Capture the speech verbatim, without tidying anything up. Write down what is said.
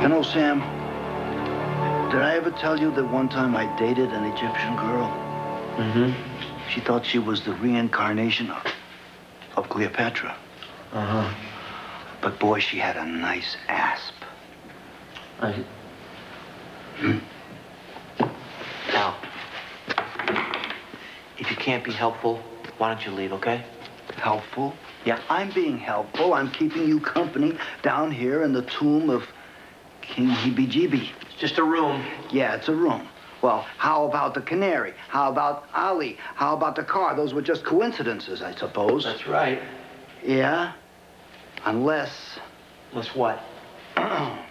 You know, Sam, did I ever tell you that one time I dated an Egyptian girl? Mm-hmm. She thought she was the reincarnation of, of Cleopatra. Uh-huh. But boy, she had a nice asp. I... Hmm? Al, if you can't be helpful, why don't you leave, okay? Helpful? Yeah. I'm being helpful. I'm keeping you company down here in the tomb of King Heebie-Jeebie. It's just a room. Yeah, it's a room. Well, how about the canary? How about Ali? How about the car? Those were just coincidences, I suppose. That's right. Yeah? Unless... Unless what?